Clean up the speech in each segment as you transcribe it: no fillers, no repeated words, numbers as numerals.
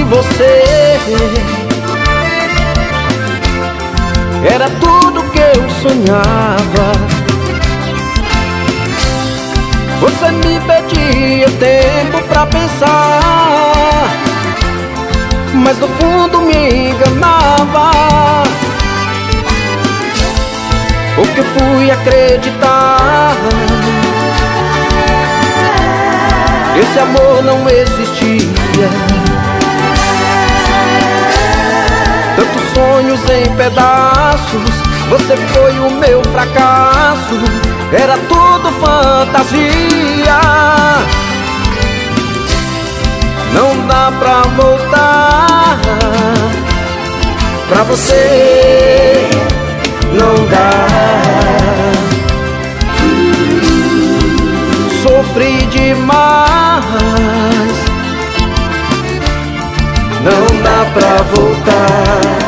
você era tudo que eu sonhava. Você me pedia tempo pra pensar, mas no fundo me enganava. Porque fui acreditar, esse amor não existia. Tantos sonhos em pedaços, você foi o meu fracasso. Era tudo fantasia. Não dá pra voltar pra você, não dá. Sofri demais, não dá pra voltar.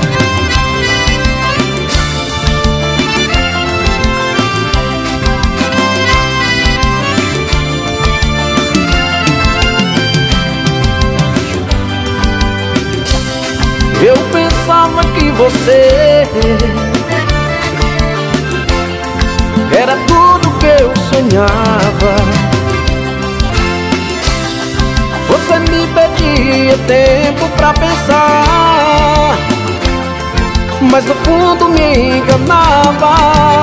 Eu pensava que você era tudo que eu sonhava. Você me pedia tempo pra pensar, mas no fundo me enganava.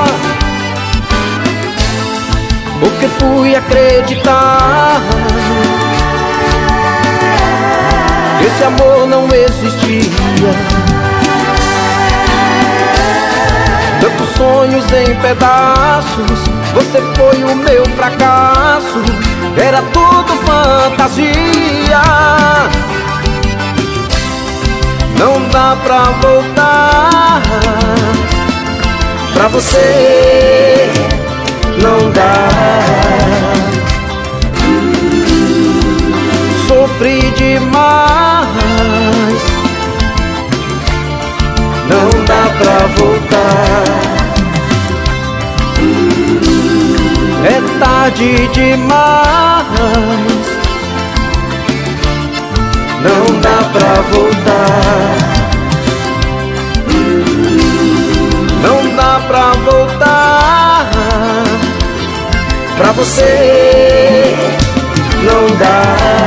Porque fui acreditar, esse amor não existia. Tantos sonhos em pedaços, você foi o meu fracasso. Era tudo fantasia. Não dá pra voltar pra você, não dá. Sofri demais, não dá pra voltar. É tarde demais, não dá pra voltar. Não dá pra voltar pra você, não dá.